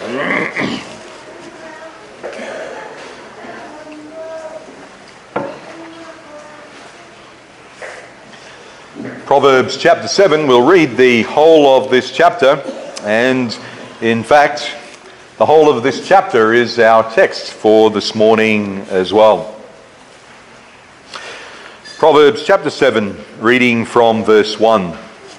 Proverbs chapter 7, we'll read the whole of this chapter, and in fact, the whole of this chapter is our text for this morning as well. Proverbs chapter 7, reading from verse 1.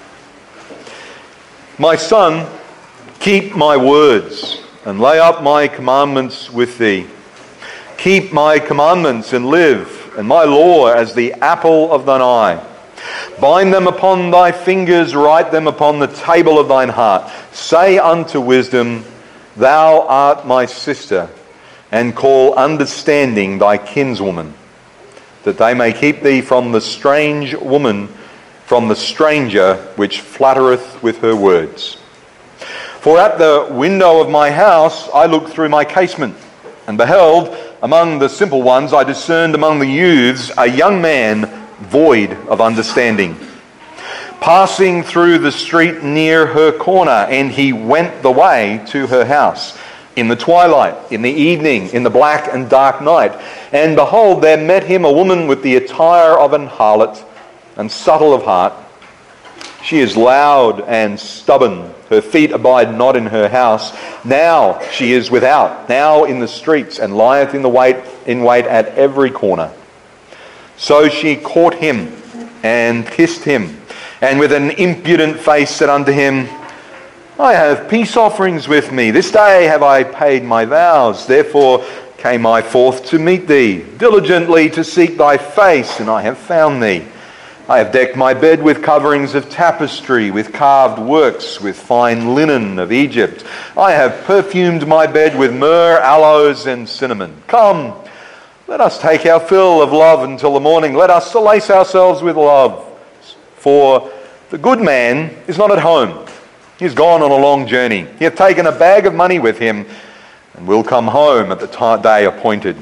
My son, keep my words and lay up my commandments with thee. Keep my commandments and live, and my law as the apple of thine eye. Bind them upon thy fingers, write them upon the table of thine heart. Say unto wisdom, thou art my sister, and call understanding thy kinswoman, that they may keep thee from the strange woman, from the stranger which flattereth with her words. For at the window of my house I looked through my casement, and beheld among the simple ones, I discerned among the youths a young man void of understanding, passing through the street near her corner, and he went the way to her house in the twilight, in the evening, in the black and dark night. And behold, there met him a woman with the attire of an harlot, and subtle of heart. She is loud and stubborn. Her feet abide not in her house. Now she is without, now in the streets, and lieth in wait at every corner. So she caught him and kissed him, and with an impudent face said unto him, I have peace offerings with me. This day have I paid my vows. Therefore came I forth to meet thee, diligently to seek thy face, and I have found thee. I have decked my bed with coverings of tapestry, with carved works, with fine linen of Egypt. I have perfumed my bed with myrrh, aloes, and cinnamon. Come, let us take our fill of love until the morning. Let us solace ourselves with love. For the good man is not at home. He is gone on a long journey. He hath taken a bag of money with him, and will come home at the day appointed.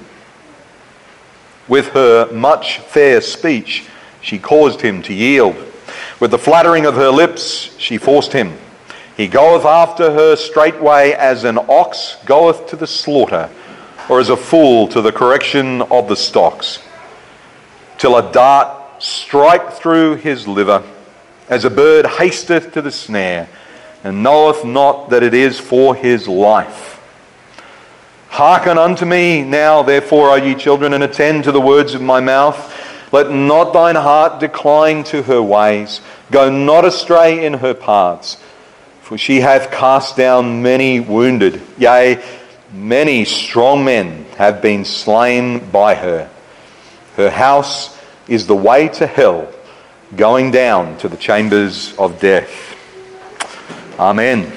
With her much fair speech she caused him to yield. With the flattering of her lips she forced him. He goeth after her straightway as an ox goeth to the slaughter, or as a fool to the correction of the stocks, till a dart strike through his liver, as a bird hasteth to the snare, and knoweth not that it is for his life. Hearken unto me now, therefore, O ye children, and attend to the words of my mouth. Let not thine heart decline to her ways. Go not astray in her paths. For she hath cast down many wounded, yea, many strong men have been slain by her. Her house is the way to hell, going down to the chambers of death. Amen.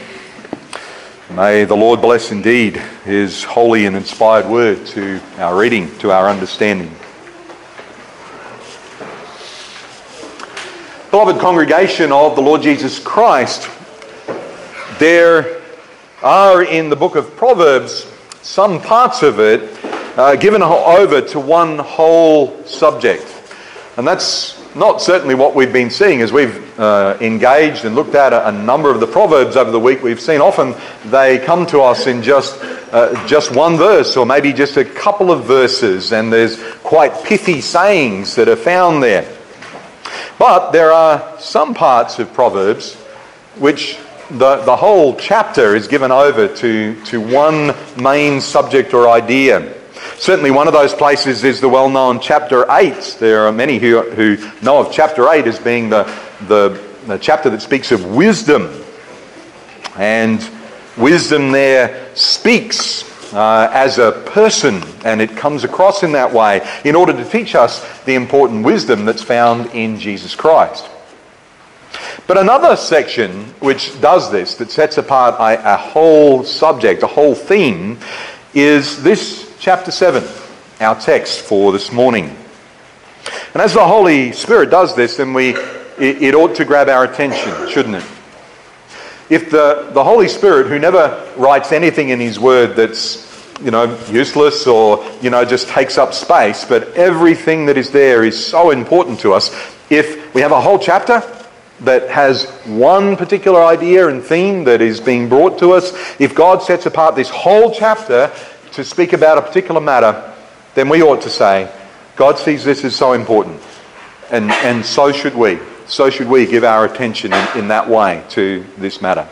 May the Lord bless indeed his holy and inspired word to our reading, to our understanding. Beloved congregation of the Lord Jesus Christ, there are in the book of Proverbs some parts of it given over to one whole subject. And that's not certainly what we've been seeing as we've engaged and looked at a number of the Proverbs over the week. We've seen often they come to us in just one verse, or maybe just a couple of verses, and there's quite pithy sayings that are found there. But there are some parts of Proverbs which the whole chapter is given over to one main subject or idea. Certainly one of those places is the well-known chapter 8. There are many who know of chapter 8 as being the chapter that speaks of wisdom. And wisdom there speaks as a person, and it comes across in that way in order to teach us the important wisdom that's found in Jesus Christ. But another section which does this, that sets apart a whole subject, a whole theme, is this chapter 7, our text for this morning. And as the Holy Spirit does this, then it ought to grab our attention, shouldn't it? If the Holy Spirit, who never writes anything in his word that's, useless or, just takes up space, but everything that is there is so important to us, if we have a whole chapter, that has one particular idea and theme that is being brought to us, if God sets apart this whole chapter to speak about a particular matter, then we ought to say, God sees this as so important, and so should we. So should we give our attention in that way to this matter.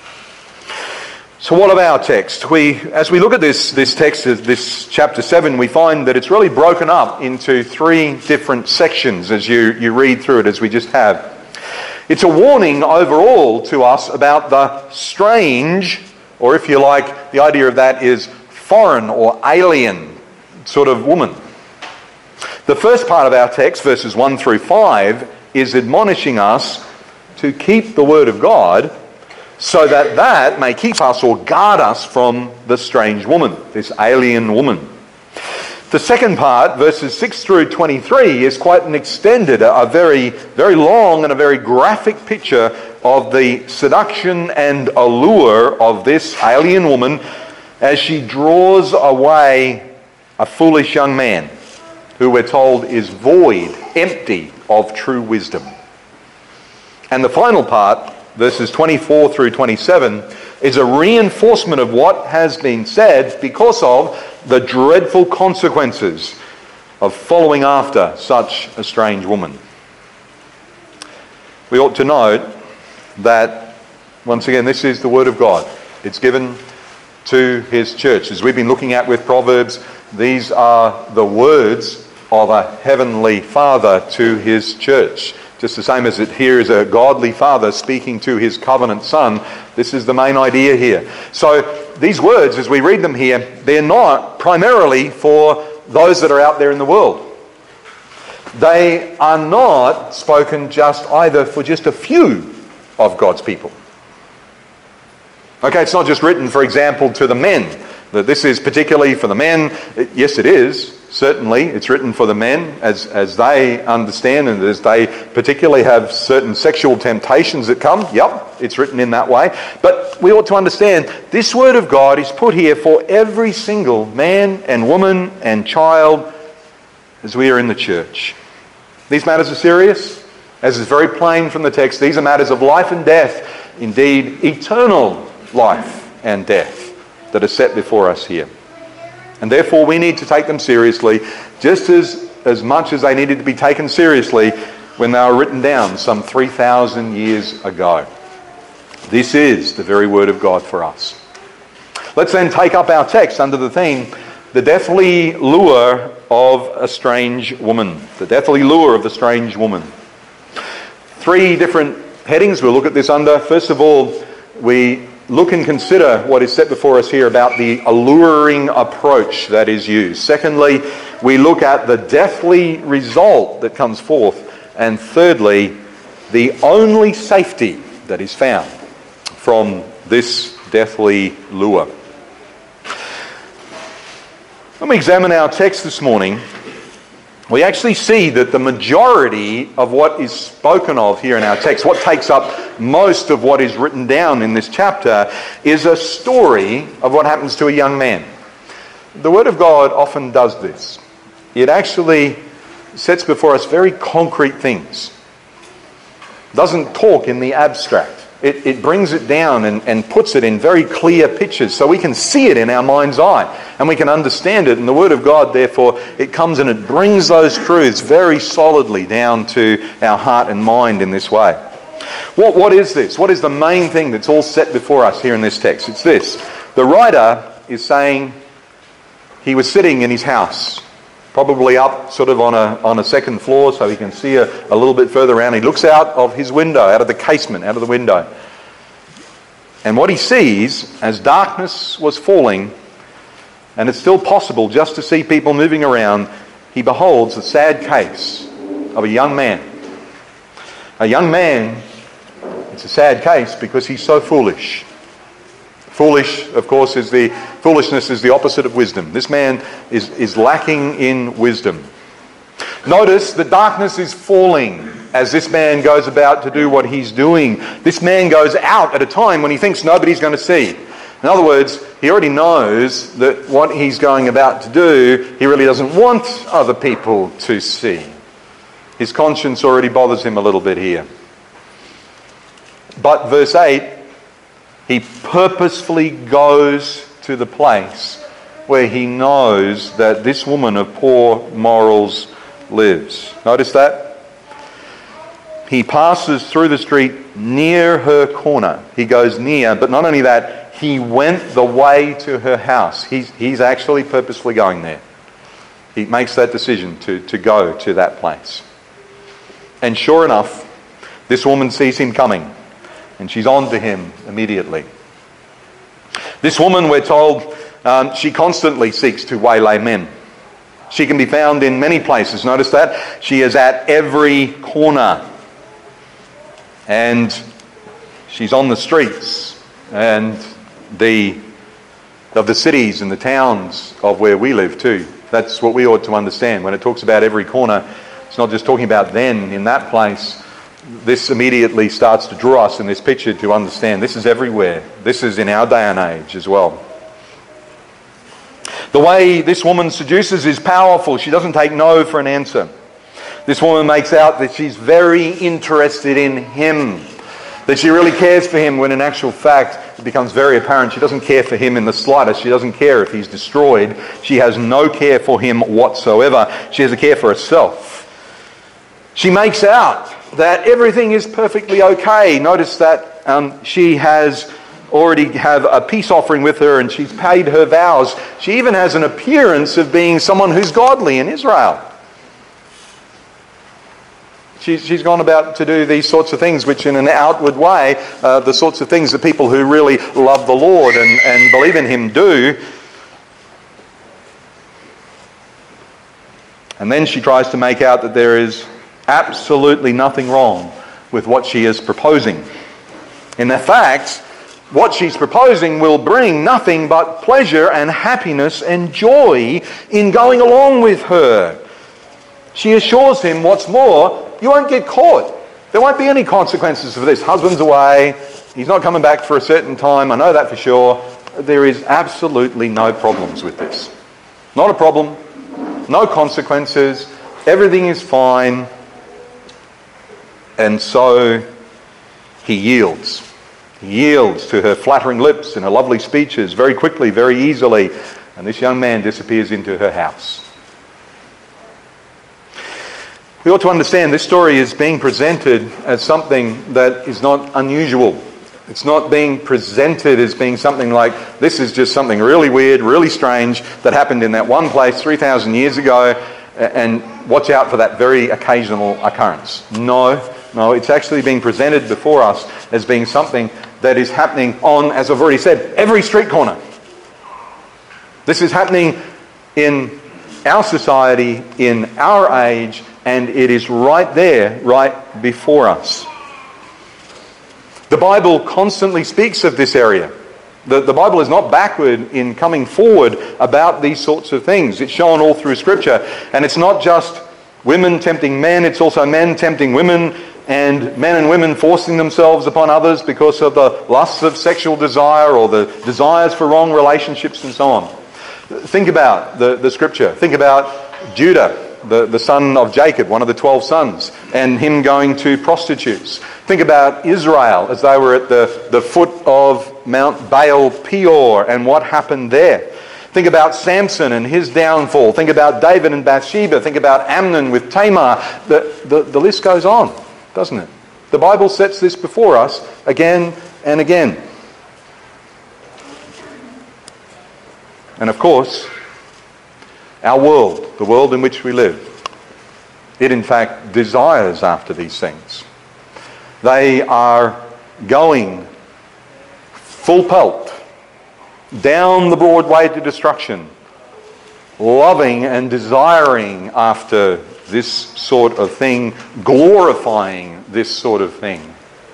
So what of our text? As we look at this text, this chapter 7, we find that it's really broken up into 3 different sections as you read through it, as we just have. It's a warning overall to us about the strange, or if you like, the idea of that is foreign or alien sort of woman. The first part of our text, verses 1 through 5, is admonishing us to keep the Word of God so that may keep us or guard us from the strange woman, this alien woman. The second part, verses 6 through 23, is quite an extended, a very, very long and a very graphic picture of the seduction and allure of this alien woman as she draws away a foolish young man who we're told is void, empty of true wisdom. And the final part, verses 24 through 27, is a reinforcement of what has been said because of the dreadful consequences of following after such a strange woman. We ought to note that, once again, this is the Word of God. It's given to His church. As we've been looking at with Proverbs, these are the words of a heavenly Father to His church. Just the same as it here is a godly Father speaking to His covenant Son, this is the main idea here. So these words, as we read them here, they're not primarily for those that are out there in the world. They are not spoken just either for just a few of God's people. Okay, it's not just written, for example, to the men, that this is particularly for the men. Yes, it is. Certainly, it's written for the men as they understand and as they particularly have certain sexual temptations that come. Yep, it's written in that way. But we ought to understand this Word of God is put here for every single man and woman and child as we are in the church. These matters are serious. As is very plain from the text, these are matters of life and death. Indeed, eternal life and death that are set before us here. And therefore we need to take them seriously, just as much as they needed to be taken seriously when they were written down some 3,000 years ago. This is the very Word of God for us. Let's then take up our text under the theme, the deathly lure of a strange woman. The deathly lure of the strange woman. 3 different headings we'll look at this under. First of all, we look and consider what is set before us here about the alluring approach that is used. Secondly, we look at the deathly result that comes forth. And thirdly, the only safety that is found from this deathly lure. When we examine our text this morning, we actually see that the majority of what is spoken of here in our text, what takes up most of what is written down in this chapter, is a story of what happens to a young man. The Word of God often does this. It actually sets before us very concrete things. It doesn't talk in the abstract. It brings it down and puts it in very clear pictures so we can see it in our mind's eye and we can understand it. And the Word of God, therefore, it comes and it brings those truths very solidly down to our heart and mind in this way. What is this? What is the main thing that's all set before us here in this text? It's this. The writer is saying he was sitting in his house, probably up sort of on a second floor so he can see a little bit further around. He looks out of his window, out of the casement, out of the window. And what he sees, as darkness was falling, and it's still possible just to see people moving around, he beholds a sad case of a young man. A young man, it's a sad case because he's so foolish. Foolish, of course, foolishness is the opposite of wisdom. This man is lacking in wisdom. Notice the darkness is falling as this man goes about to do what he's doing. This man goes out at a time when he thinks nobody's going to see. In other words, he already knows that what he's going about to do, he really doesn't want other people to see. His conscience already bothers him a little bit here. But verse 8, he purposefully goes to the place where he knows that this woman of poor morals lives. Notice that? He passes through the street near her corner. He goes near, but not only that, he went the way to her house. He's actually purposefully going there. He makes that decision to go to that place. And sure enough, this woman sees him coming, and she's on to him immediately. This woman, we're told, she constantly seeks to waylay men. She can be found in many places. Notice that? She is at every corner. And she's on the streets and of the cities and the towns of where we live too. That's what we ought to understand. When it talks about every corner, it's not just talking about then in that place. This immediately starts to draw us in this picture to understand this is everywhere. This is in our day and age as well. The way this woman seduces is powerful. She doesn't take no for an answer. This woman makes out that she's very interested in him, that she really cares for him, when in actual fact it becomes very apparent she doesn't care for him in the slightest. She doesn't care if he's destroyed. She has no care for him whatsoever. She has a care for herself. She makes out that everything is perfectly okay. Notice that she has already have a peace offering with her, and she's paid her vows. She even has an appearance of being someone who's godly in Israel. She's gone about to do these sorts of things, which in an outward way, the sorts of things that people who really love the Lord and believe in him do. And then she tries to make out that there is absolutely nothing wrong with what she is proposing. In fact, what she's proposing will bring nothing but pleasure and happiness and joy in going along with her. She assures him, what's more, you won't get caught. There won't be any consequences for this. Husband's away. He's not coming back for a certain time. I know that for sure. There is absolutely no problems with this. Not a problem. No consequences. Everything is fine. And so he yields. He yields to her flattering lips and her lovely speeches very quickly, very easily. And this young man disappears into her house. We ought to understand this story is being presented as something that is not unusual. It's not being presented as being something like, this is just something really weird, really strange that happened in that one place 3,000 years ago, and watch out for that very occasional occurrence. No, it's actually being presented before us as being something that is happening on, as I've already said, every street corner. This is happening in our society, in our age, and it is right there, right before us. The Bible constantly speaks of this area. The Bible is not backward in coming forward about these sorts of things. It's shown all through Scripture. And it's not just women tempting men, it's also men tempting women, and men and women forcing themselves upon others because of the lusts of sexual desire or the desires for wrong relationships and so on. Think about the Scripture. Think about Judah, the son of Jacob, one of the 12 sons, and him going to prostitutes. Think about Israel as they were at the foot of Mount Baal Peor and what happened there. Think about Samson and his downfall. Think about David and Bathsheba. Think about Amnon with Tamar. The list goes on, doesn't it? The Bible sets this before us again and again. And of course, our world, the world in which we live, it in fact desires after these things. They are going full pelt down the broad way to destruction, loving and desiring after this sort of thing, glorifying this sort of thing.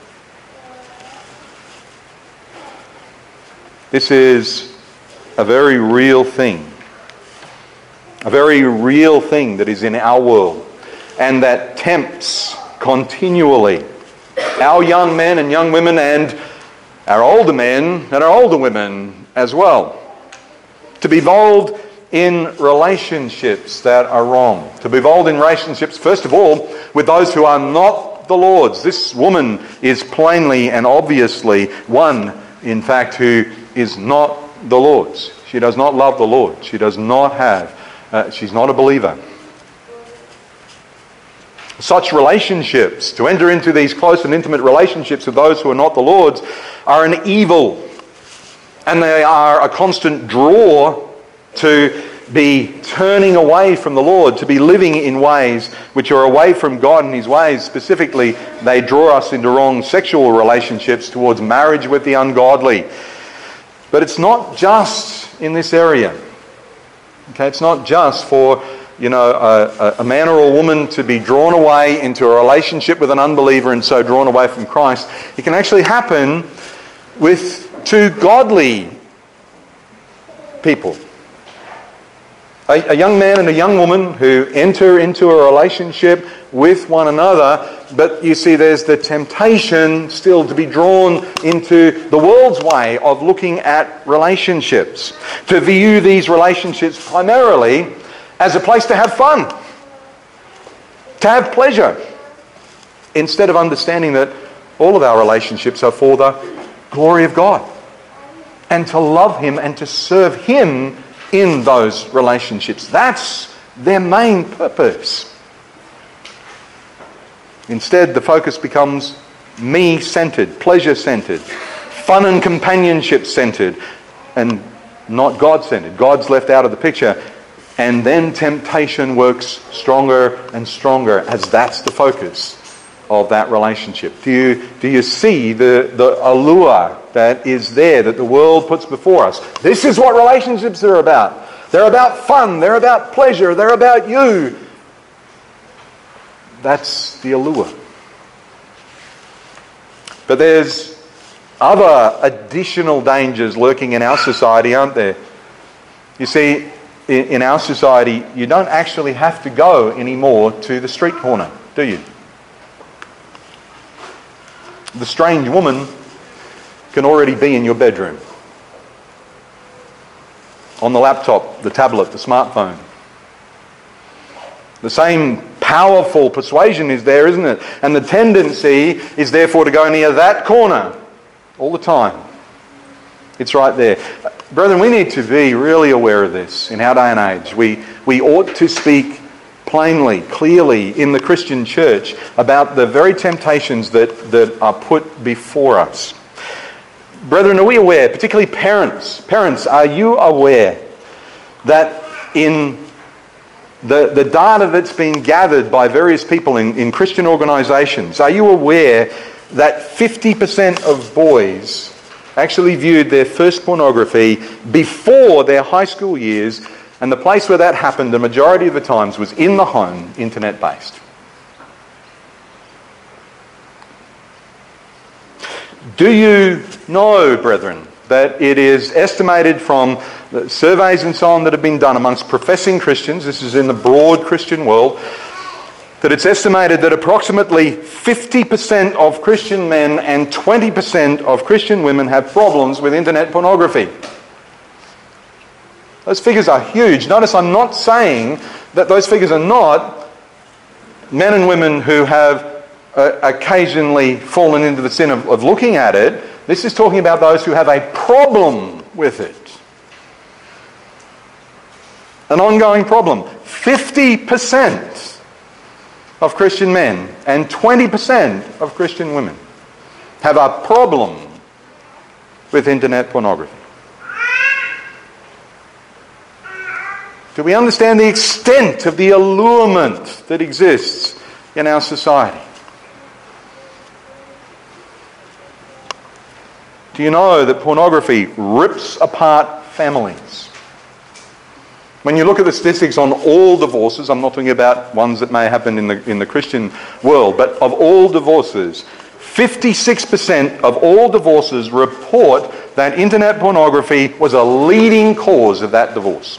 This is a very real thing. A very real thing that is in our world and that tempts continually our young men and young women and our older men and our older women as well to be involved in relationships that are wrong. To be involved in relationships, first of all, with those who are not not the Lord's. This woman is plainly and obviously one, in fact, who is not the Lord's. She does not love the Lord. She does not have, she's not a believer. Such relationships, to enter into these close and intimate relationships with those who are not the Lord's, are an evil. And they are a constant draw to be turning away from the Lord, to be living in ways which are away from God and His ways. Specifically, they draw us into wrong sexual relationships, towards marriage with the ungodly. But it's not just in this area. Okay, it's not just for a man or a woman to be drawn away into a relationship with an unbeliever and so drawn away from Christ. It can actually happen with two godly people. A young man and a young woman who enter into a relationship with one another, but you see there's the temptation still to be drawn into the world's way of looking at relationships, to view these relationships primarily as a place to have fun, to have pleasure, instead of understanding that all of our relationships are for the glory of God, and to love Him and to serve Him in those relationships. That's their main purpose. Instead, the focus becomes me-centered, pleasure-centered, fun and companionship-centered, and not God-centered. God's left out of the picture. And then temptation works stronger and stronger as that's the focus of that relationship. Do you see the allure that is there, that the world puts before us? This is what relationships are about. They're about fun. They're about pleasure. They're about you. That's the allure. But there's other additional dangers lurking in our society, aren't there? You see, in our society, you don't actually have to go anymore to the street corner, do you? The strange woman can already be in your bedroom, on the laptop, the tablet, the smartphone. The same powerful persuasion is there, isn't it? And the tendency is therefore to go near that corner all the time. It's right there. Brethren, we need to be really aware of this in our day and age. We ought to speak plainly, clearly in the Christian church about the very temptations that are put before us. Brethren, are we aware, particularly parents, are you aware that in the data that's been gathered by various people in Christian organisations, are you aware that 50% of boys actually viewed their first pornography before their high school years, and the place where that happened the majority of the times was in the home, internet-based? Do you know, brethren, that it is estimated from the surveys and so on that have been done amongst professing Christians, this is in the broad Christian world, that it's estimated that approximately 50% of Christian men and 20% of Christian women have problems with internet pornography. Those figures are huge. Notice I'm not saying that those figures are not men and women who have occasionally fallen into the sin of looking at it. This is talking about those who have a problem with it. An ongoing problem. 50% of Christian men and 20% of Christian women have a problem with internet pornography. Do we understand the extent of the allurement that exists in our society? Do you know that pornography rips apart families? When you look at the statistics on all divorces, I'm not talking about ones that may happen in the Christian world, but of all divorces, 56% of all divorces report that internet pornography was a leading cause of that divorce.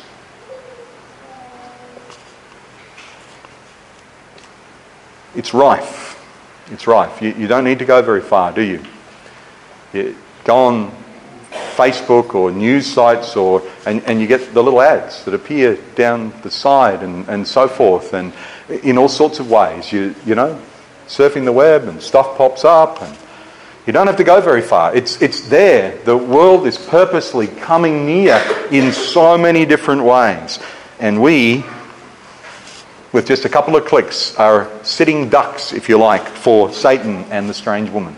It's rife. It's rife. You don't need to go very far, do you? You go on Facebook or news sites and you get the little ads that appear down the side and so forth, and in all sorts of ways. You know, surfing the web and stuff pops up, and you don't have to go very far. It's there. The world is purposely coming near in so many different ways. And we, with just a couple of clicks, are sitting ducks, if you like, for Satan and the strange woman.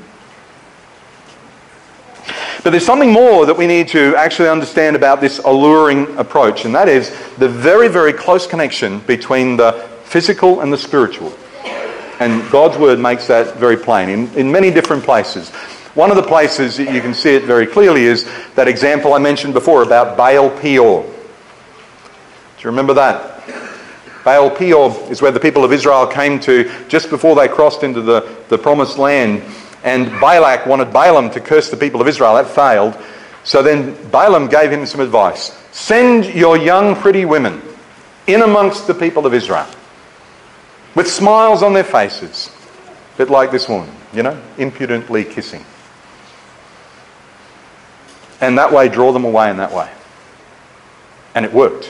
But there's something more that we need to actually understand about this alluring approach, and that is the very, very close connection between the physical and the spiritual. And God's Word makes that very plain in many different places. One of the places that you can see it very clearly is that example I mentioned before about Baal Peor. Do you remember that? Baal Peor is where the people of Israel came to just before they crossed into the promised land. And Balak wanted Balaam to curse the people of Israel. That failed. So then Balaam gave him some advice. Send your young pretty women in amongst the people of Israel with smiles on their faces. A bit like this woman, impudently kissing. And that way draw them away in that way. And it worked.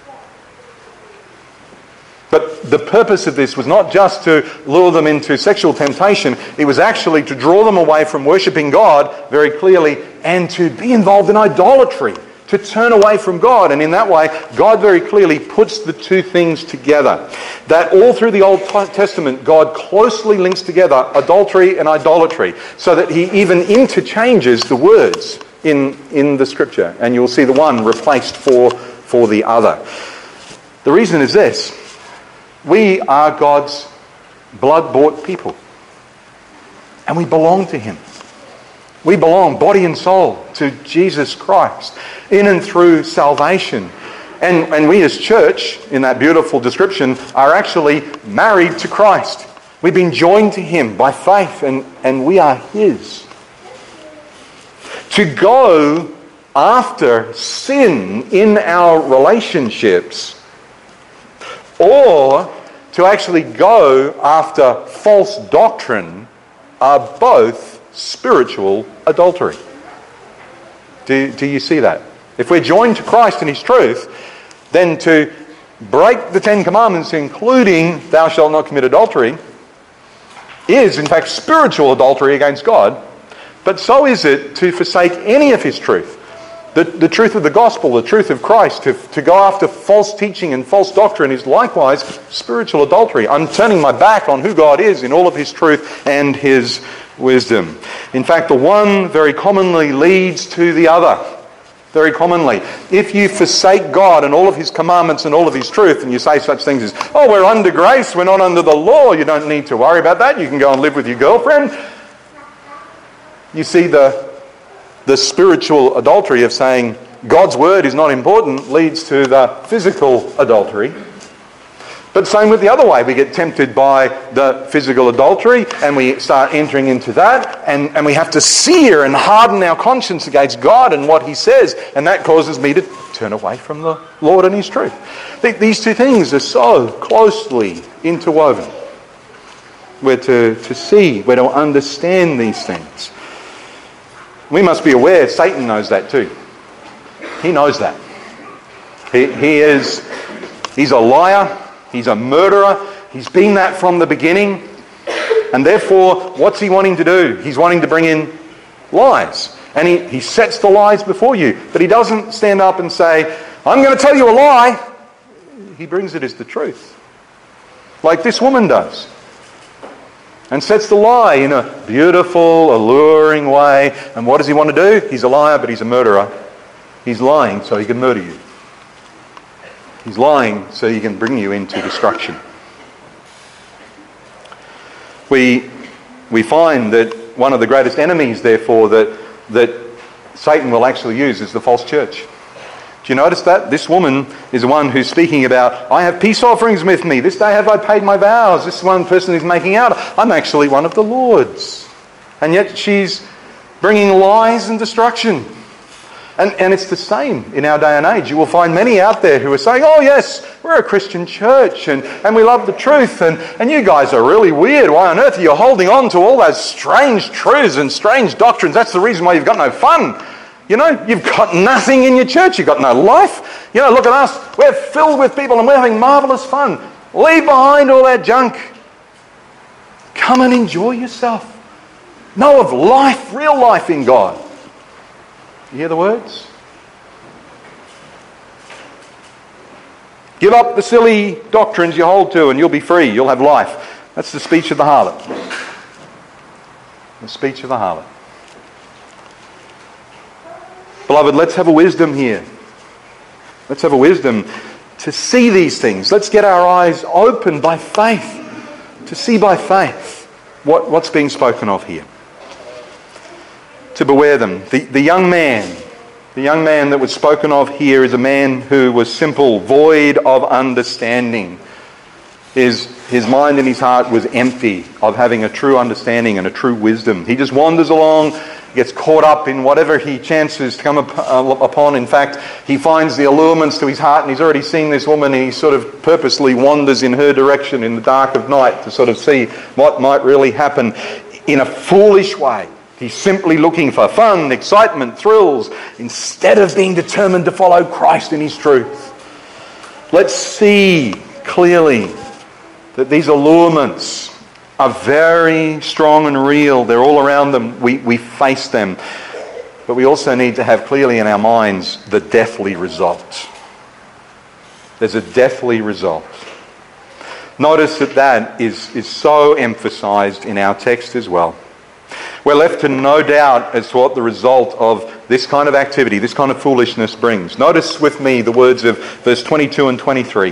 But the purpose of this was not just to lure them into sexual temptation. It was actually to draw them away from worshipping God very clearly and to be involved in idolatry, to turn away from God. And in that way, God very clearly puts the two things together. That all through the Old Testament, God closely links together adultery and idolatry, so that he even interchanges the words in the Scripture. And you'll see the one replaced for the other. The reason is this. We are God's blood-bought people. And we belong to him. We belong, body and soul, to Jesus Christ in and through salvation. And we as church, in that beautiful description, are actually married to Christ. We've been joined to him by faith, and we are his. To go after sin in our relationships, or to actually go after false doctrine, are both spiritual adultery. Do you see that? If we're joined to Christ and his truth, then to break the Ten Commandments, including thou shalt not commit adultery, is in fact spiritual adultery against God. But so is it to forsake any of his truth. The truth of the gospel, the truth of Christ, to go after false teaching and false doctrine is likewise spiritual adultery. I'm turning my back on who God is in all of his truth and his wisdom. In fact, the one very commonly leads to the other. Very commonly. If you forsake God and all of his commandments and all of his truth, and you say such things as, oh, we're under grace, we're not under the law, you don't need to worry about that, you can go and live with your girlfriend. You see the spiritual adultery of saying God's word is not important leads to the physical adultery. But same with the other way. We get tempted by the physical adultery and we start entering into that, and we have to sear and harden our conscience against God and what he says, and that causes me to turn away from the Lord and his truth. These two things are so closely interwoven. We're to see, we're to understand these things. We must be aware Satan knows that too. He knows that. He's a liar. He's a murderer. He's been that from the beginning. And therefore, what's he wanting to do? He's wanting to bring in lies. And he sets the lies before you. But he doesn't stand up and say, I'm going to tell you a lie. He brings it as the truth. Like this woman does. And sets the lie in a beautiful, alluring way. And what does he want to do? He's a liar, but he's a murderer. He's lying so he can murder you. He's lying so he can bring you into destruction. We find that one of the greatest enemies, therefore, that Satan will actually use is the false church. Do you notice that? This woman is the one who's speaking about, I have peace offerings with me. This day have I paid my vows. This one person who's making out, I'm actually one of the Lord's. And yet she's bringing lies and destruction. And it's the same in our day and age. You will find many out there who are saying, oh yes, we're a Christian church and we love the truth and you guys are really weird. Why on earth are you holding on to all those strange truths and strange doctrines? That's the reason why you've got no fun. You know, you've got nothing in your church. You've got no life. You know, look at us. We're filled with people and we're having marvellous fun. Leave behind all that junk. Come and enjoy yourself. Know of life, real life in God. You hear the words? Give up the silly doctrines you hold to and you'll be free. You'll have life. That's the speech of the harlot. The speech of the harlot. Beloved, let's have a wisdom here. Let's have a wisdom to see these things. Let's get our eyes open by faith. To see by faith what's being spoken of here. To beware them. The young man that was spoken of here is a man who was simple, void of understanding. His mind and his heart was empty of having a true understanding and a true wisdom. He just wanders along, gets caught up in whatever he chances to come upon. In fact, he finds the allurements to his heart, and he's already seen this woman, and he sort of purposely wanders in her direction in the dark of night to sort of see what might really happen in a foolish way. He's simply looking for fun, excitement, thrills, instead of being determined to follow Christ in his truth. Let's see clearly that these allurements are very strong and real. They're all around them. We face them. But we also need to have clearly in our minds the deathly result. There's a deathly result. Notice that is so emphasized in our text as well. We're left to no doubt as to what the result of this kind of activity, this kind of foolishness brings. Notice with me the words of verse 22 and 23.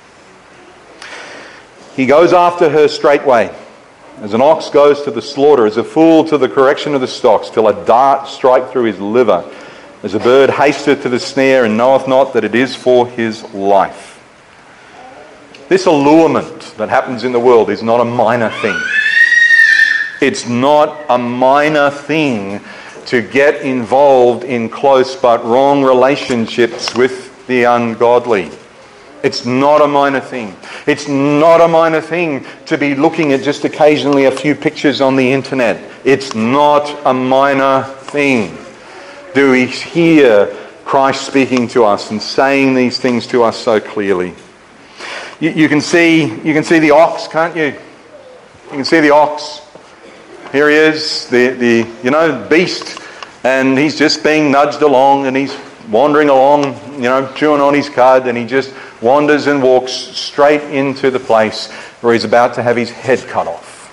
He goes after her straightway, as an ox goes to the slaughter, as a fool to the correction of the stocks, till a dart strike through his liver, as a bird hasteth to the snare, and knoweth not that it is for his life. This allurement that happens in the world is not a minor thing. It's not a minor thing to get involved in close but wrong relationships with the ungodly. It's not a minor thing. It's not a minor thing to be looking at just occasionally a few pictures on the internet. It's not a minor thing. Do we hear Christ speaking to us and saying these things to us so clearly? You can see the ox, can't you? You can see the ox. Here he is, the beast, and he's just being nudged along, and he's wandering along, chewing on his cud, and he just wanders and walks straight into the place where he's about to have his head cut off.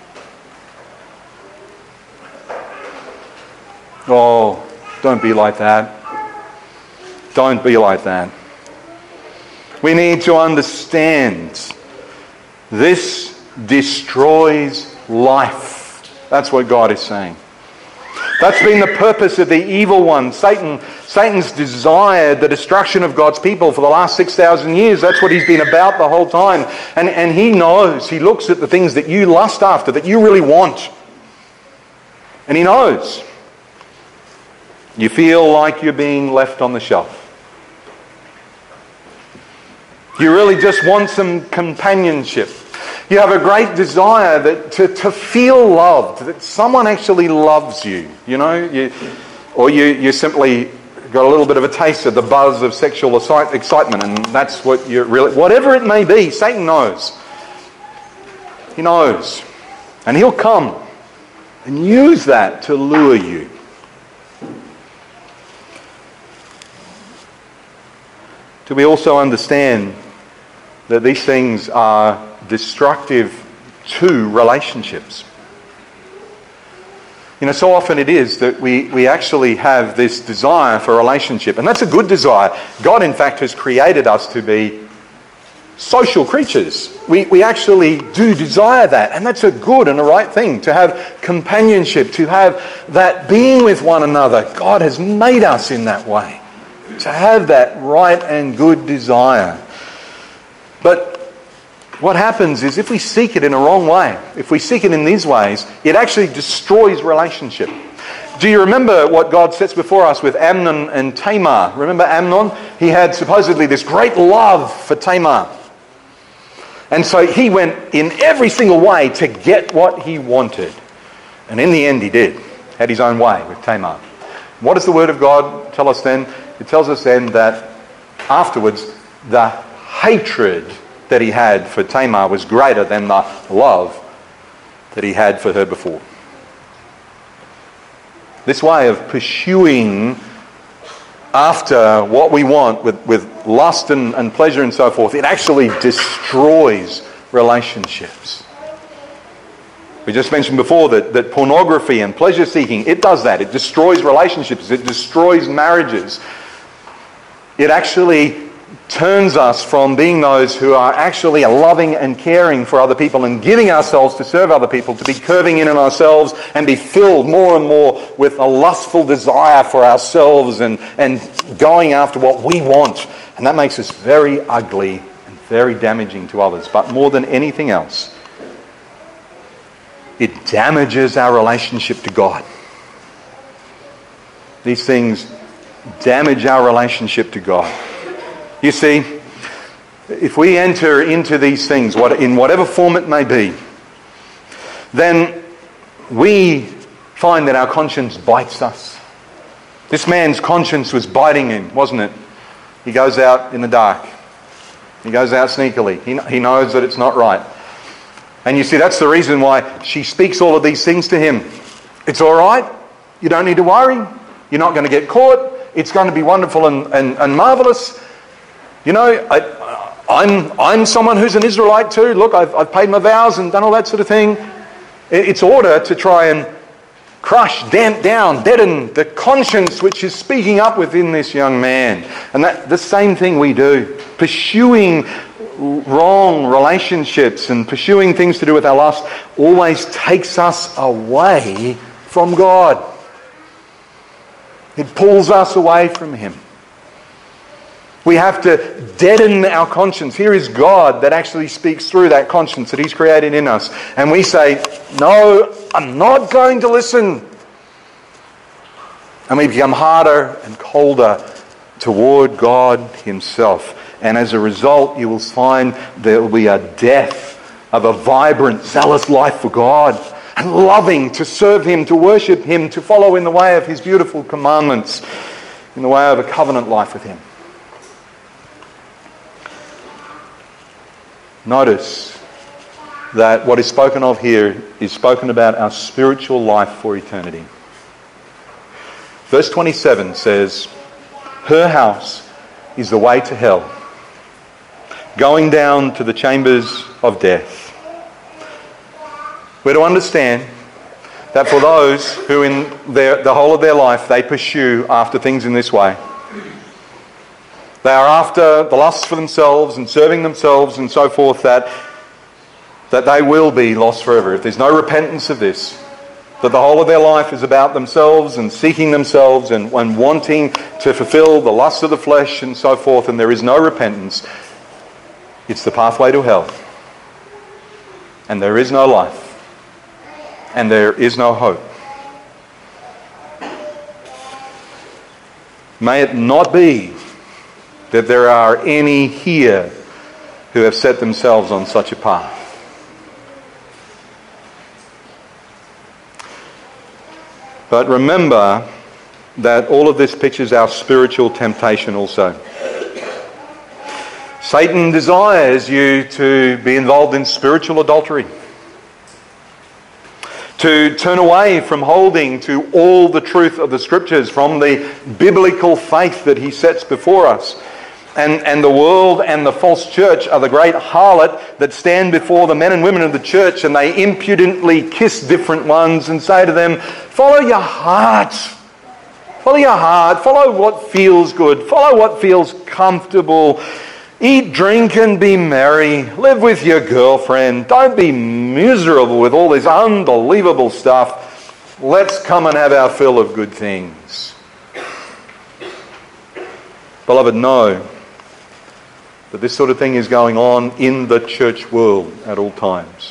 Oh, don't be like that. Don't be like that. We need to understand this destroys life. That's what God is saying. That's been the purpose of the evil one. Satan's desired the destruction of God's people for the last 6,000 years. That's what he's been about the whole time. And he knows. He looks at the things that you lust after, that you really want. And he knows. You feel like you're being left on the shelf. You really just want some companionship. You have a great desire to feel loved, that someone actually loves you, or you simply got a little bit of a taste of the buzz of sexual excitement, and that's what you're really... Whatever it may be, Satan knows. He knows. And he'll come and use that to lure you. Do we also understand that these things are destructive to relationships? So often it is that we actually have this desire for a relationship, and that's a good desire. God, in fact, has created us to be social creatures. We actually do desire that, and that's a good and a right thing, to have companionship, to have that being with one another. God has made us in that way, to have that right and good desire. But what happens is if we seek it in a wrong way, if we seek it in these ways, it actually destroys relationship. Do you remember what God sets before us with Amnon and Tamar? Remember Amnon? He had supposedly this great love for Tamar. And so he went in every single way to get what he wanted. And in the end he did. Had his own way with Tamar. What does the Word of God tell us then? It tells us then that afterwards the hatred that he had for Tamar was greater than the love that he had for her before. This way of pursuing after what we want with lust and pleasure and so forth, it actually destroys relationships. We just mentioned before that pornography and pleasure seeking, it does that. It destroys relationships. It destroys marriages. It actually turns us from being those who are actually loving and caring for other people and giving ourselves to serve other people, to be curving in on ourselves and be filled more and more with a lustful desire for ourselves and going after what we want. And that makes us very ugly and very damaging to others. But more than anything else, it damages our relationship to God. These things damage our relationship to God. You see, if we enter into these things, in whatever form it may be, then we find that our conscience bites us. This man's conscience was biting him, wasn't it? He goes out in the dark. He goes out sneakily. He knows that it's not right. And you see, that's the reason why she speaks all of these things to him. It's all right. You don't need to worry. You're not going to get caught. It's going to be wonderful and marvellous. You know, I'm someone who's an Israelite too. Look, I've paid my vows and done all that sort of thing. It's order to try and crush, damp down, deaden the conscience which is speaking up within this young man. And that the same thing we do. Pursuing wrong relationships and pursuing things to do with our lust always takes us away from God. It pulls us away from Him. We have to deaden our conscience. Here is God that actually speaks through that conscience that He's created in us. And we say, no, I'm not going to listen. And we become harder and colder toward God Himself. And as a result, you will find there will be a death of a vibrant, zealous life for God. And loving to serve Him, to worship Him, to follow in the way of His beautiful commandments, in the way of a covenant life with Him. Notice that what is spoken of here is spoken about our spiritual life for eternity. Verse 27 says, her house is the way to hell, going down to the chambers of death. We're to understand that for those who in the whole of their life they pursue after things in this way, they are after the lusts for themselves and serving themselves and so forth, that they will be lost forever. If there's no repentance of this, that the whole of their life is about themselves and seeking themselves and wanting to fulfill the lusts of the flesh and so forth, and there is no repentance, it's the pathway to hell. And there is no life. And there is no hope. May it not be that there are any here who have set themselves on such a path. But remember that all of this pictures our spiritual temptation also. Satan desires you to be involved in spiritual adultery, to turn away from holding to all the truth of the Scriptures, from the biblical faith that he sets before us. And the world and the false church are the great harlot that stand before the men and women of the church, and they impudently kiss different ones and say to them, follow your heart. Follow your heart. Follow what feels good. Follow what feels comfortable. Eat, drink and be merry. Live with your girlfriend. Don't be miserable with all this unbelievable stuff. Let's come and have our fill of good things. Beloved, know that this sort of thing is going on in the church world at all times.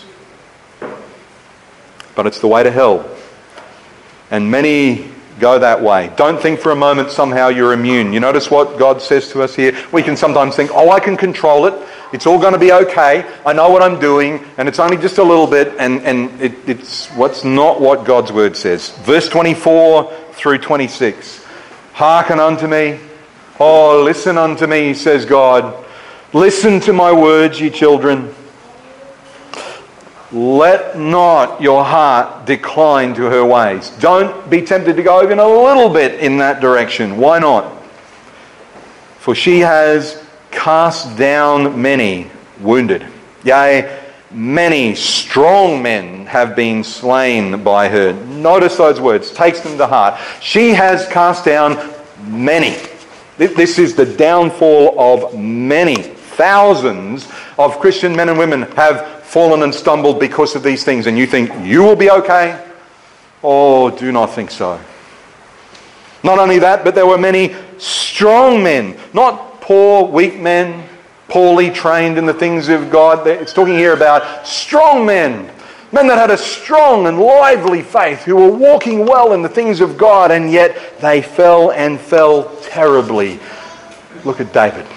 But it's the way to hell. And many go that way. Don't think for a moment somehow you're immune. You notice what God says to us here? We can sometimes think, oh, I can control it. It's all going to be okay. I know what I'm doing, and it's only just a little bit, and it's what's not what God's word says. Verse 24 through 26. Hearken unto me. Oh, listen unto me, says God. Listen to my words, ye children. let not your heart decline to her ways. Don't be tempted to go even a little bit in that direction. Why not? For she has cast down many wounded. Yea, many strong men have been slain by her. Notice those words. Takes them to heart. She has cast down many. This is the downfall of many. Thousands of Christian men and women have fallen and stumbled because of these things. And you think you will be okay? Oh, do not think so. Not only that, but there were many strong men, not poor, weak men, poorly trained in the things of God. It's talking here about strong men that had a strong and lively faith, who were walking well in the things of God, and yet they fell and fell terribly. Look at David.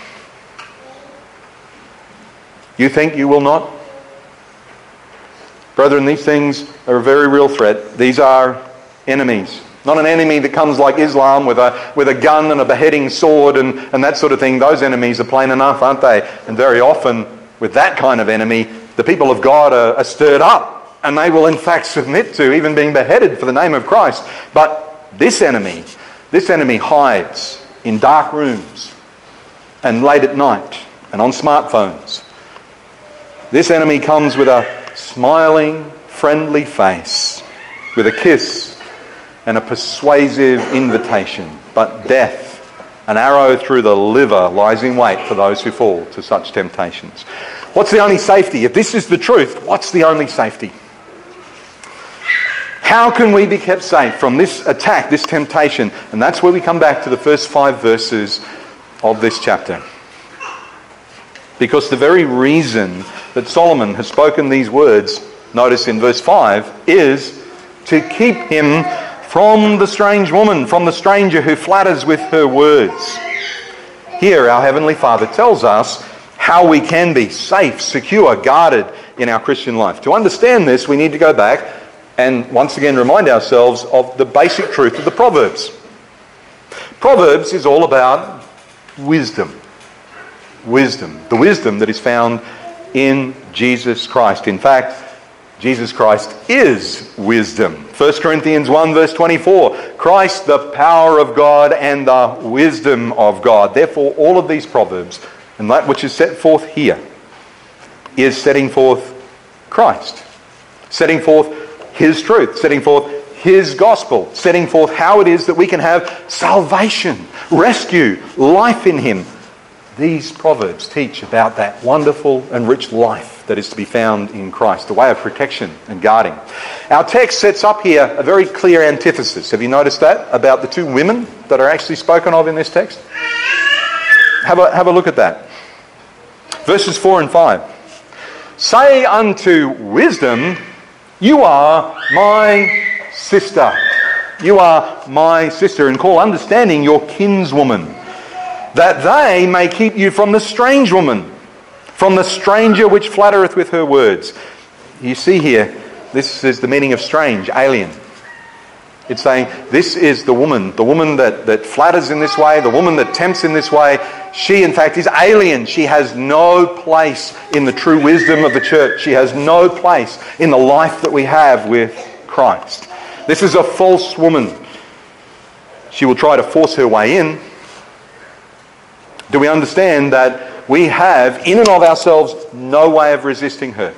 You think you will not? Brethren, these things are a very real threat. These are enemies. Not an enemy that comes like Islam with a gun and a beheading sword and that sort of thing. Those enemies are plain enough, aren't they? And very often, with that kind of enemy, the people of God are stirred up, and they will in fact submit to even being beheaded for the name of Christ. But this enemy hides in dark rooms and late at night and on smartphones. This enemy comes with a smiling, friendly face, with a kiss and a persuasive invitation. But death, an arrow through the liver, lies in wait for those who fall to such temptations. What's the only safety? If this is the truth, what's the only safety? How can we be kept safe from this attack, this temptation? And that's where we come back to the first 5 verses of this chapter. Because the very reason that Solomon has spoken these words, notice in verse 5, is to keep him from the strange woman, from the stranger who flatters with her words. Here, our Heavenly Father tells us how we can be safe, secure, guarded in our Christian life. To understand this, we need to go back and once again remind ourselves of the basic truth of the Proverbs. Proverbs is all about wisdom. Wisdom. The wisdom that is found in Jesus Christ. In fact, Jesus Christ is wisdom. 1 Corinthians 1 verse 24. Christ, the power of God and the wisdom of God. Therefore, all of these Proverbs and that which is set forth here is setting forth Christ. Setting forth His truth. Setting forth His gospel. Setting forth how it is that we can have salvation, rescue, life in Him. These Proverbs teach about that wonderful and rich life that is to be found in Christ, a way of protection and guarding. Our text sets up here a very clear antithesis. Have you noticed that? About the two women that are actually spoken of in this text? Have a look at that. Verses 4 and 5. Say unto wisdom, you are my sister. You are my sister, and call understanding your kinswoman, that they may keep you from the strange woman, from the stranger which flattereth with her words. You see here, this is the meaning of strange, alien. It's saying this is the woman that flatters in this way, the woman that tempts in this way. She, in fact, is alien. She has no place in the true wisdom of the church. She has no place in the life that we have with Christ. This is a false woman. She will try to force her way in. Do we understand that we have, in and of ourselves, no way of resisting her?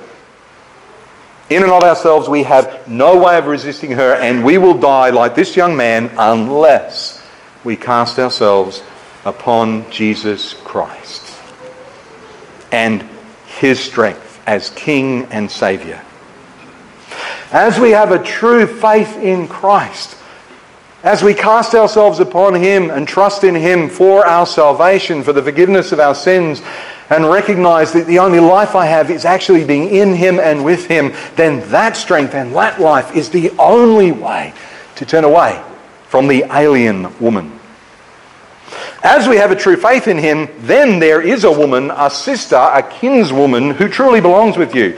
In and of ourselves, we have no way of resisting her, and we will die like this young man unless we cast ourselves upon Jesus Christ and His strength as King and Saviour. As we have a true faith in Christ, as we cast ourselves upon Him and trust in Him for our salvation, for the forgiveness of our sins, and recognize that the only life I have is actually being in Him and with Him, then that strength and that life is the only way to turn away from the alien woman. As we have a true faith in Him, then there is a woman, a sister, a kinswoman who truly belongs with you.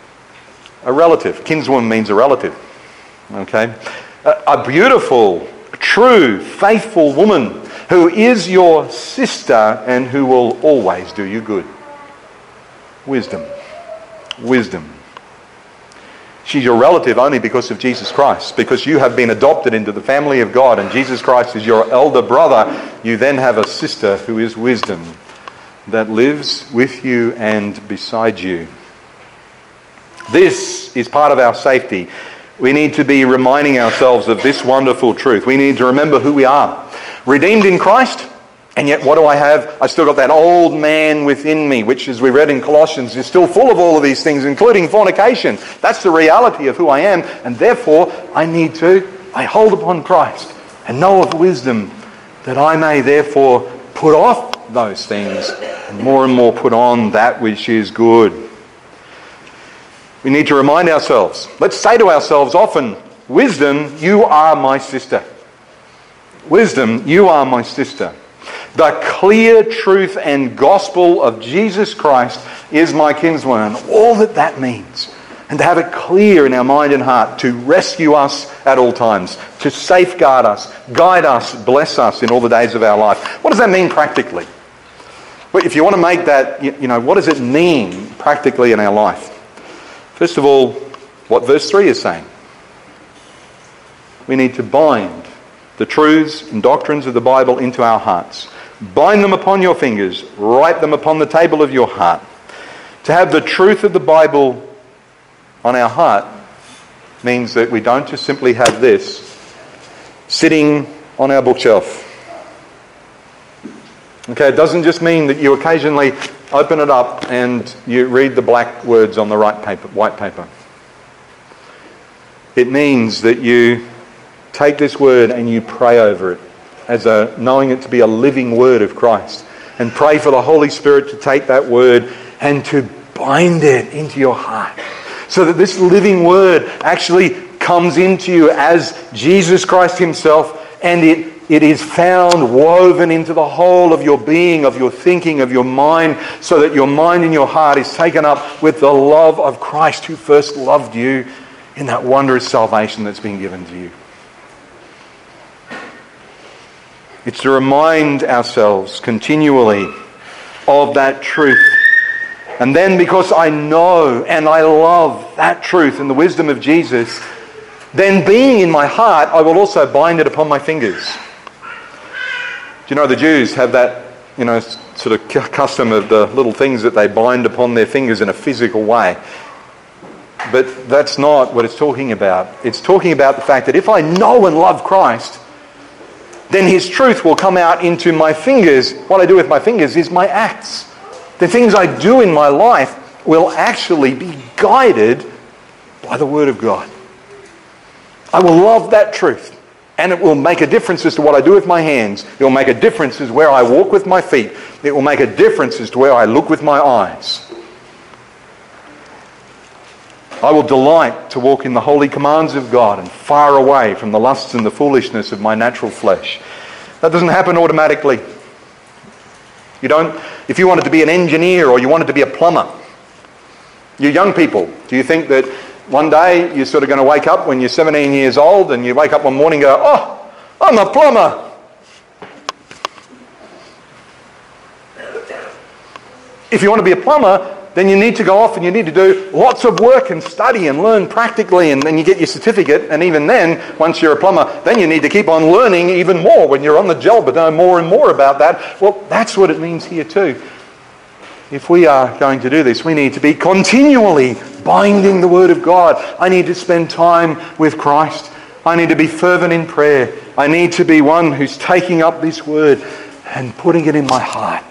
A relative. Kinswoman means a relative. Okay? A beautiful, true, faithful woman who is your sister and who will always do you good. Wisdom. Wisdom. She's your relative only because of Jesus Christ. Because you have been adopted into the family of God and Jesus Christ is your elder brother, you then have a sister who is wisdom that lives with you and beside you. This is part of our safety. We need to be reminding ourselves of this wonderful truth. We need to remember who we are. Redeemed in Christ, and yet what do I have? I've still got that old man within me, which, as we read in Colossians, is still full of all of these things, including fornication. That's the reality of who I am, and therefore I hold upon Christ and know of wisdom, that I may therefore put off those things and more put on that which is good. We need to remind ourselves. Let's say to ourselves often, wisdom, you are my sister. Wisdom, you are my sister. The clear truth and gospel of Jesus Christ is my kinswoman. All that means. And to have it clear in our mind and heart, to rescue us at all times, to safeguard us, guide us, bless us in all the days of our life. What does that mean practically? Well, if you want to make that, what does it mean practically in our life? First of all, what verse 3 is saying. We need to bind the truths and doctrines of the Bible into our hearts. Bind them upon your fingers. Write them upon the table of your heart. To have the truth of the Bible on our heart means that we don't just simply have this sitting on our bookshelf. Okay, it doesn't just mean that you occasionally open it up and you read the black words on the white paper. It means that you take this word and you pray over it as knowing it to be a living word of Christ, and pray for the Holy Spirit to take that word and to bind it into your heart, so that this living word actually comes into you as Jesus Christ himself, and it is found woven into the whole of your being, of your thinking, of your mind, so that your mind and your heart is taken up with the love of Christ who first loved you in that wondrous salvation that's been given to you. It's to remind ourselves continually of that truth. And then, because I know and I love that truth and the wisdom of Jesus, then being in my heart, I will also bind it upon my fingers. Do you know the Jews have that, sort of custom of the little things that they bind upon their fingers in a physical way? But that's not what it's talking about. It's talking about the fact that if I know and love Christ, then his truth will come out into my fingers. What I do with my fingers is my acts. The things I do in my life will actually be guided by the Word of God. I will love that truth, and it will make a difference as to what I do with my hands. It will make a difference as to where I walk with my feet. It will make a difference as to where I look with my eyes. I will delight to walk in the holy commands of God and far away from the lusts and the foolishness of my natural flesh. That doesn't happen automatically. If you wanted to be an engineer or you wanted to be a plumber, you young people, do you think that one day you're sort of going to wake up when you're 17 years old and you wake up one morning and go, "Oh, I'm a plumber"? If you want to be a plumber, then you need to go off and you need to do lots of work and study and learn practically, and then you get your certificate, and even then, once you're a plumber, then you need to keep on learning even more when you're on the job, but know more and more about that. Well, that's what it means here too. If we are going to do this, we need to be continually binding the Word of God. I need to spend time with Christ. I need to be fervent in prayer. I need to be one who's taking up this Word and putting it in my heart.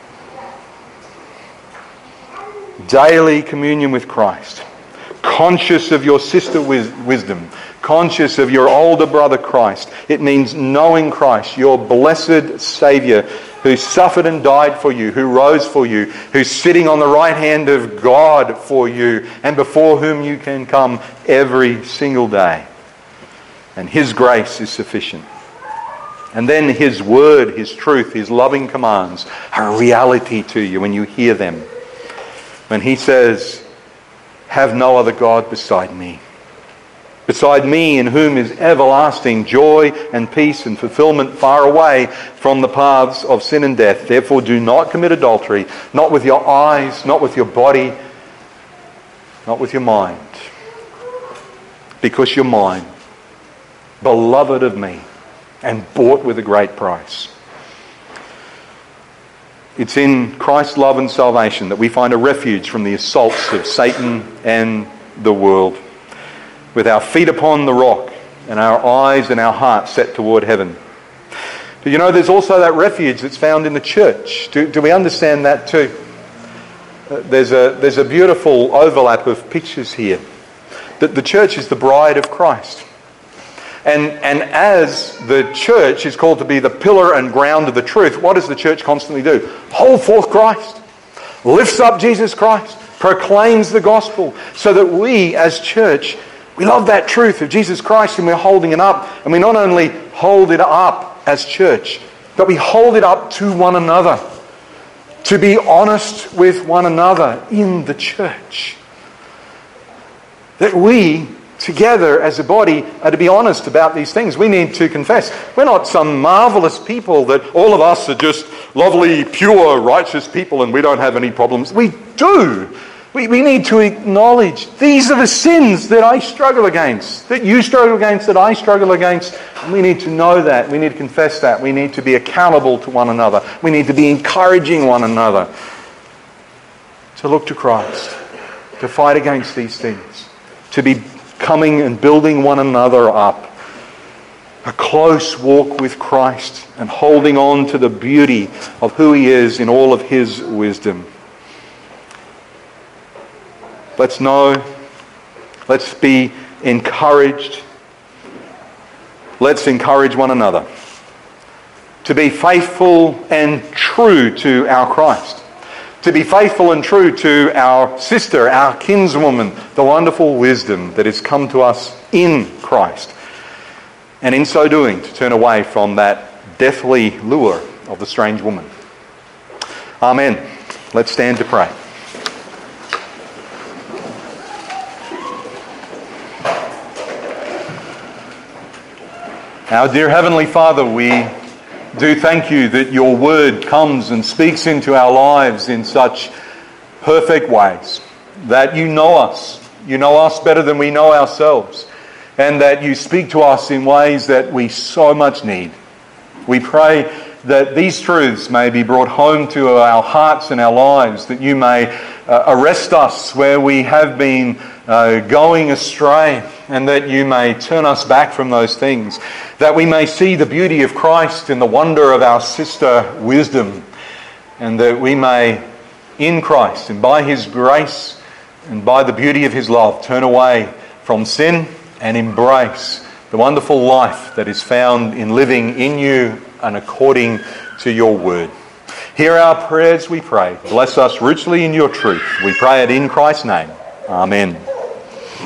Daily communion with Christ, conscious of your sister wisdom, conscious of your older brother Christ. It means knowing Christ, your blessed Saviour, who suffered and died for you, who rose for you, who's sitting on the right hand of God for you, and before whom you can come every single day. And his grace is sufficient. And then his word, his truth, his loving commands are a reality to you when you hear them. When he says, "Have no other God beside me. Beside me, in whom is everlasting joy and peace and fulfillment far away from the paths of sin and death. Therefore do not commit adultery, not with your eyes, not with your body, not with your mind." because you're mine, beloved of me, and bought with a great price. It's in Christ's love and salvation that we find a refuge from the assaults of Satan and the world, with our feet upon the rock and our eyes and our hearts set toward heaven. But there's also that refuge that's found in the church. Do we understand that too? There's a beautiful overlap of pictures here. That the church is the bride of Christ. And as the church is called to be the pillar and ground of the truth, what does the church constantly do? Hold forth Christ, lifts up Jesus Christ, proclaims the gospel, so that we as church, we love that truth of Jesus Christ and we're holding it up. And we not only hold it up as church, but we hold it up to one another, to be honest with one another in the church. That we together as a body are to be honest about these things. We need to confess. We're not some marvellous people that all of us are just lovely, pure, righteous people and we don't have any problems. We do. We need to acknowledge these are the sins that I struggle against, that you struggle against, that I struggle against. And we need to know that. We need to confess that. We need to be accountable to one another. We need to be encouraging one another to look to Christ, to fight against these things, to be coming and building one another up. A close walk with Christ and holding on to the beauty of who He is in all of His wisdom. Let's know. Let's be encouraged. Let's encourage one another to be faithful and true to our Christ. To be faithful and true to our sister, our kinswoman, the wonderful wisdom that has come to us in Christ. And in so doing, to turn away from that deathly lure of the strange woman. Amen. Let's stand to pray. Our dear Heavenly Father, we do thank You that Your word comes and speaks into our lives in such perfect ways. That You know us better than we know ourselves, and that You speak to us in ways that we so much need. We pray that these truths may be brought home to our hearts and our lives, that You may arrest us where we have been going astray, and that You may turn us back from those things, that we may see the beauty of Christ in the wonder of our sister wisdom, and that we may, in Christ and by His grace and by the beauty of His love, turn away from sin and embrace the wonderful life that is found in living in You and according to Your word. Hear our prayers, we pray. Bless us richly in Your truth. We pray it in Christ's name. Amen.